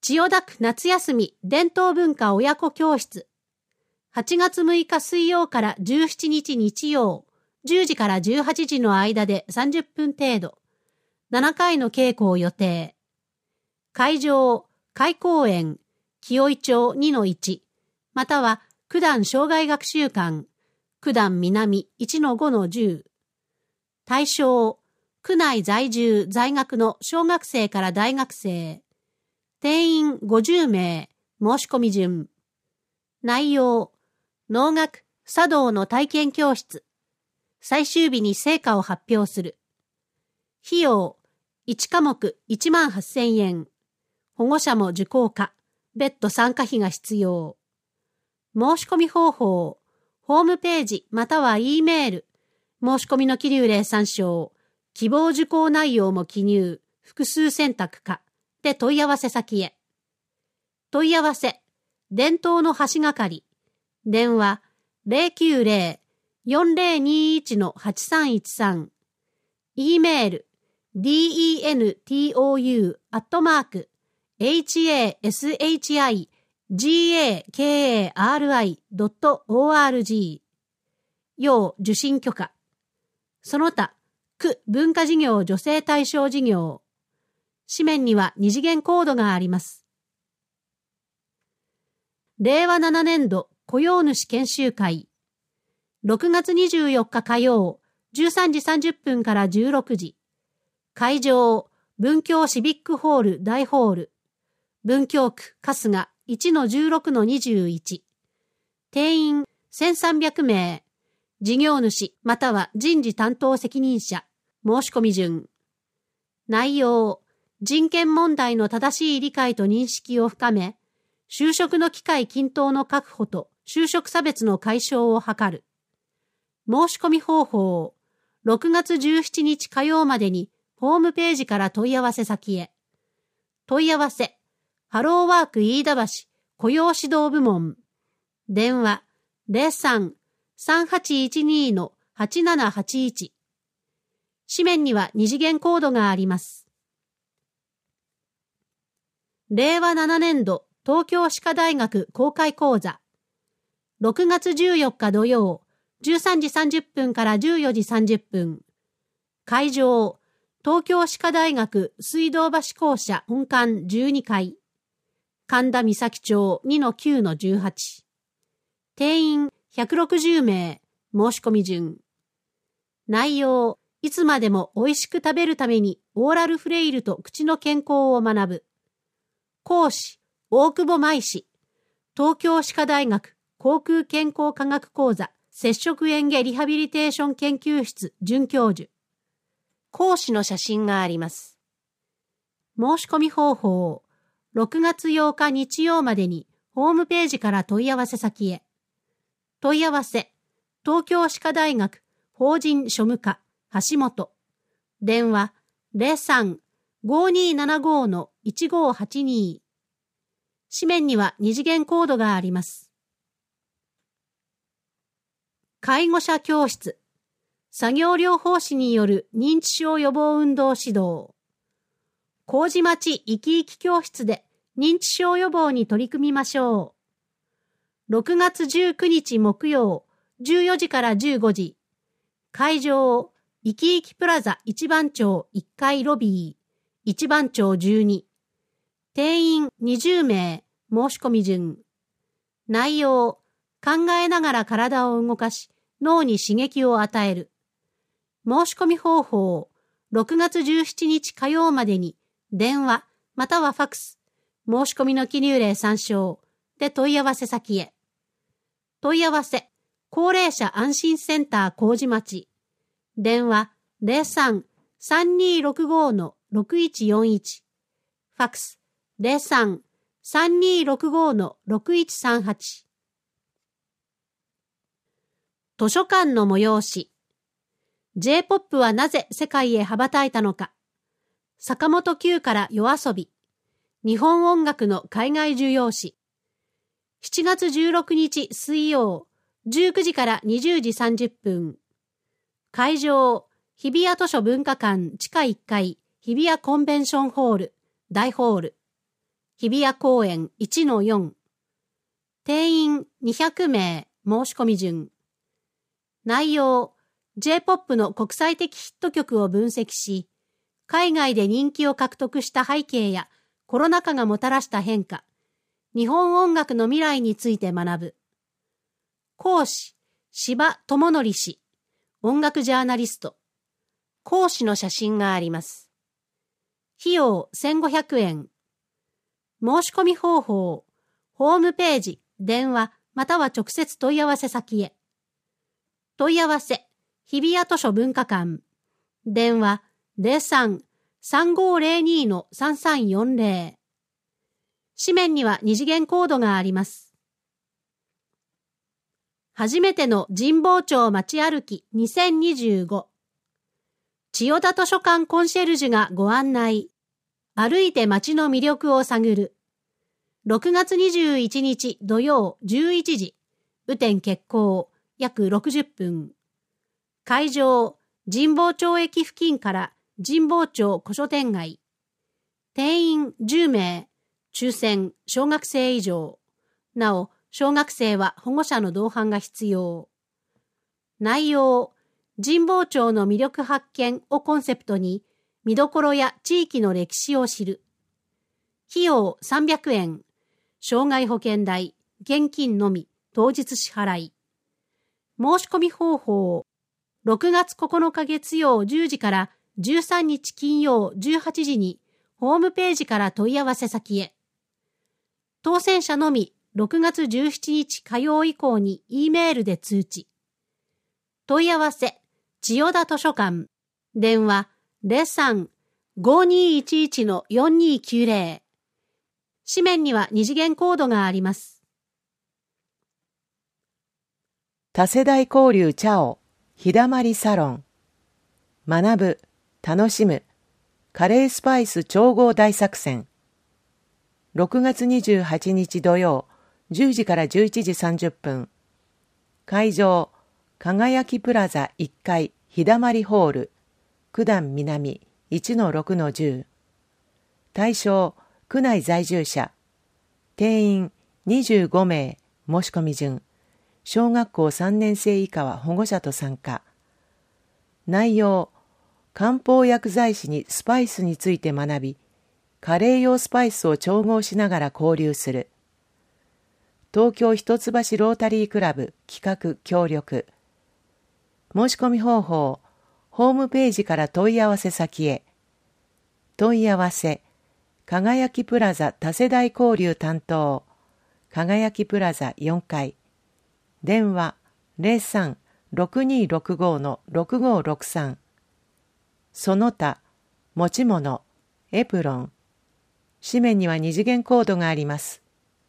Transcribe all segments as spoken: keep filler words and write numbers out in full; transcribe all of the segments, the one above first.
千代田区夏休み伝統文化親子教室。はちがつむいか水曜からじゅうしちにち日曜、じゅうじからじゅうはちじの間でさんじゅっぷん程度。ななかいの稽古を予定。会場、開公園、清井町 にのいち、または九段生涯学習館、九段南 いちのごのじゅう。対象、区内在住在学の小学生から大学生。定員ごじゅうめい、申し込み順。内容、能楽、茶道の体験教室。最終日に成果を発表する。費用、いちかもくいちまんはっせんえん。保護者も受講可、別途参加費が必要。申し込み方法、ホームページまたは E メール、申し込みの記入例参照、希望受講内容も記入、複数選択可で問い合わせ先へ。問い合わせ、伝統の橋がかり、電話 ゼロきゅうゼロ よんゼロにいち のはちさんいちさん、E メール、dentou アットマーク、hashigakari ドット org。要受信許可。その他、区文化事業助成対象事業。紙面には二次元コードがあります。れいわななねんど雇用主研修会。ろくがつにじゅうよっか火曜、じゅうさんじさんじゅっぷんからじゅうろくじ。会場、文京シビックホール大ホール。文京区春日 いちのじゅうろくのにじゅういち。定員せんさんびゃくめい。事業主または人事担当責任者。申し込み順。内容、人権問題の正しい理解と認識を深め、就職の機会均等の確保と就職差別の解消を図る。申し込み方法、ろくがつじゅうしちにち火曜までにホームページから問い合わせ先へ。問い合わせ、ハローワーク飯田橋雇用指導部門。電話 ゼロさん さんはちいちに のはちななはちいち。紙面には二次元コードがあります。れいわななねんど東京歯科大学公開講座。ろくがつじゅうよっか土曜、じゅうさんじさんじゅっぷんからじゅうよじさんじゅっぷん。会場、東京歯科大学水道橋校舎本館じゅうにかい。神田三崎町 にのきゅうのじゅうはち。定員ひゃくろくじゅうめい。申し込み順。内容、いつまでも美味しく食べるためにオーラルフレイルと口の健康を学ぶ。講師、大久保舞氏。東京歯科大学口腔健康科学講座接触嚥下リハビリテーション研究室准教授。講師の写真があります。申し込み方法、ろくがつようか日曜までにホームページから問い合わせ先へ。問い合わせ、東京歯科大学法人庶務課橋本。電話 ゼロさん ごにーななご のいちごはちに。紙面には二次元コードがあります。介護者教室。作業療法士による認知症予防運動指導。麹町生き生き教室で認知症予防に取り組みましょう。ろくがつじゅうくにち木曜、じゅうよじからじゅうごじ。会場、生き生きプラザ一番町いっかいロビー、一番町じゅうに。定員にじゅうめい。申し込み順。内容、考えながら体を動かし、脳に刺激を与える。申し込み方法、ろくがつじゅうしちにち火曜までに、電話、またはファクス、申し込みの記入例参照で問い合わせ先へ。問い合わせ、高齢者安心センター麹町。電話、ゼロさん さんにーろくご のろくいちよんいち。ファクス、ゼロさん さんにーろくご のろくいちさんはち。図書館の催し。J-ポップ はなぜ世界へ羽ばたいたのか。坂本九から夜遊び。日本音楽の海外需要誌。しちがつじゅうろくにち水曜、じゅうくじからにじゅうじさんじゅっぷん。会場、日比谷図書文化館地下いっかい、日比谷コンベンションホール、大ホール。 日比谷公園 いちのよん。定員にひゃくめい、申し込み順。内容、J-ポップ の国際的ヒット曲を分析し、海外で人気を獲得した背景やコロナ禍がもたらした変化、日本音楽の未来について学ぶ。講師、柴智則氏、音楽ジャーナリスト。講師の写真があります。費用せんごひゃくえん。申し込み方法、ホームページ、電話、または直接問い合わせ先へ。問い合わせ、日比谷図書文化館。電話、ゼロさん さんごーゼロに のさんさんよんゼロ。紙面には二次元コードがあります。初めての神保町街歩きにせんにじゅうご。千代田図書館コンシェルジュがご案内。歩いて街の魅力を探る。ろくがつにじゅういちにち土曜じゅういちじ。雨天決行、約ろくじゅっぷん。会場、神保町駅付近から神保町古書店街。定員じゅうめい、抽選、小学生以上。なお、小学生は保護者の同伴が必要。内容、神保町の魅力発見をコンセプトに、見どころや地域の歴史を知る。費用さんびゃくえん。障害保険代、現金のみ、当日支払い。申し込み方法、ろくがつここのか月曜じゅうじからじゅうさんにち金曜じゅうはちじにホームページから問い合わせ先へ。当選者のみろくがつじゅうしちにち火曜以降に E メールで通知。問い合わせ、千代田図書館。電話ゼロさん ごーにーいちいち のよんにーきゅうゼロ。紙面には二次元コードがあります。 多世代交流チャオ日だまりサロン。学ぶ、楽しむ、カレースパイス調合大作戦。ろくがつにじゅうはちにち土曜、じゅうじからじゅういちじさんじゅっぷん。会場、輝きプラザいっかい日だまりホール、九段南 いちのろくのじゅう。対象、区内在住者。定員にじゅうごめい、申し込み順。小学校さんねんせい以下は保護者と参加。内容、漢方薬剤師にスパイスについて学び、カレー用スパイスを調合しながら交流する。東京一橋ロータリークラブ企画協力。申し込み方法、ホームページから問い合わせ先へ。問い合わせ、輝きプラザ多世代交流担当、輝きプラザよんかい。電話ゼロさん ろくにーろくごのろくごろくさん。その他、持ち物、エプロン。紙面には二次元コードがあります。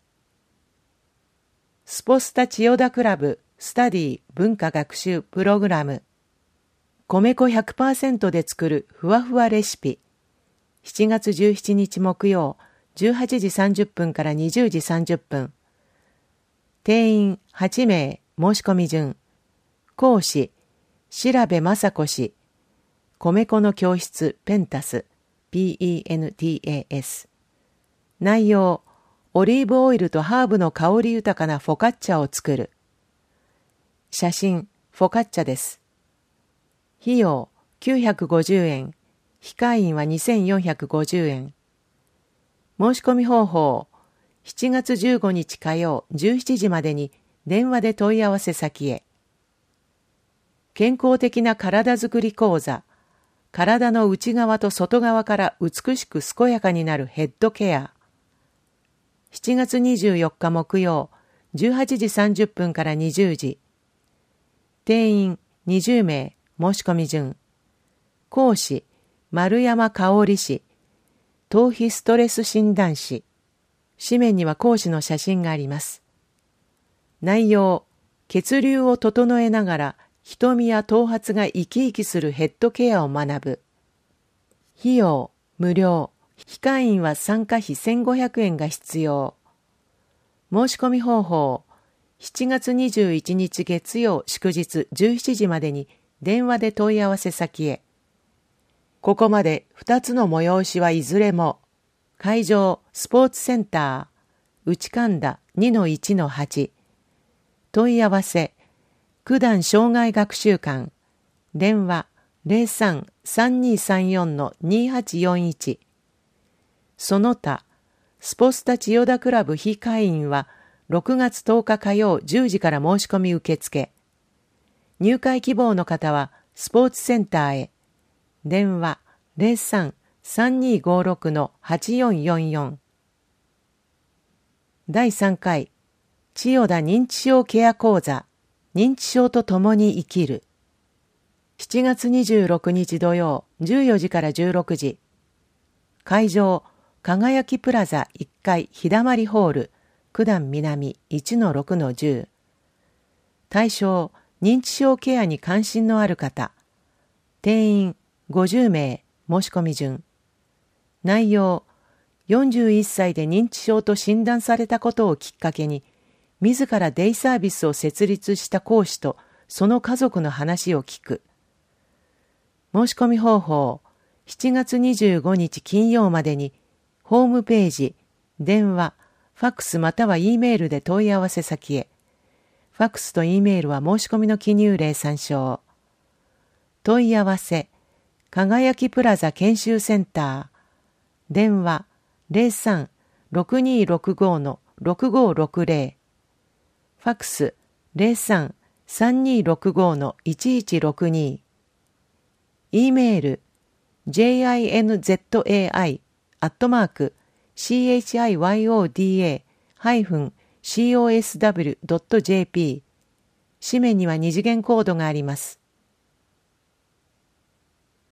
スポスタ千代田クラブスタディ文化学習プログラム。米粉 ひゃくパーセント で作るふわふわレシピ。しちがつじゅうしちにち木曜、じゅうはちじさんじゅっぷんからにじゅうじさんじゅっぷん。定員はちめい、申し込み順。講師、調部雅子氏。米粉の教室ペンタス、ピーイーエヌティーエーエス。内容、オリーブオイルとハーブの香り豊かなフォカッチャを作る。写真、フォカッチャです。費用、きゅうひゃくごじゅうえん。非会員はにせんよんひゃくごじゅうえん。申し込み方法、しちがつじゅうごにち火曜じゅうしちじまでに電話で問い合わせ先へ。健康的な体づくり講座、体の内側と外側から美しく健やかになるヘッドケア。しちがつにじゅうよっか木曜、じゅうはちじさんじゅっぷんからにじゅうじ。定員にじゅうめい、申し込み順。講師、丸山香織氏。頭皮ストレス診断士。紙面には講師の写真があります。内容、血流を整えながら瞳や頭髪が生き生きするヘッドケアを学ぶ。費用、無料。非会員は参加費せんごひゃくえんが必要。申し込み方法、しちがつにじゅういちにち月曜祝日じゅうしちじまでに電話で問い合わせ先へ。ここまでふたつの催しはいずれも、 会場スポーツセンター内神田 にのいちのはち 問い合わせ九段障害学習館電話 ゼロさん さんにさんよん にはちよんいち その他スポスタ千代田クラブ非会員はろくがつとおか火曜じゅうじから申し込み受付。入会希望の方はスポーツセンターへ。電話 ゼロさん さんにごろく はちよんよんよん。だいさんかい千代田認知症ケア講座認知症と共に生きる。しちがつにじゅうろくにち土曜じゅうよじからじゅうろくじ。会場輝きプラザいっかい日だまりホール九段南 いちのろくのじゅう。対象認知症ケアに関心のある方。定員ごじゅうめい申し込み順。内容よんじゅういっさいで認知症と診断されたことをきっかけに自らデイサービスを設立した講師とその家族の話を聞く。申し込み方法しちがつにじゅうごにち金曜までにホームページ、電話、ファックスまたは E メールで問い合わせ先へ。ファックスと E メールは申し込みの記入例参照。問い合わせ、輝きプラザ研修センター。電話、ゼロさん ろくにろくご ろくごろくゼロ。ファックス、ゼロさん さんにろくご いちいちろくに。E メール、ジェイアイエヌゼットエーアイ アットマーク シーエイチアイワイオーディーエー コスダブリュー ドット ジェーピー 紙面には二次元コードがあります。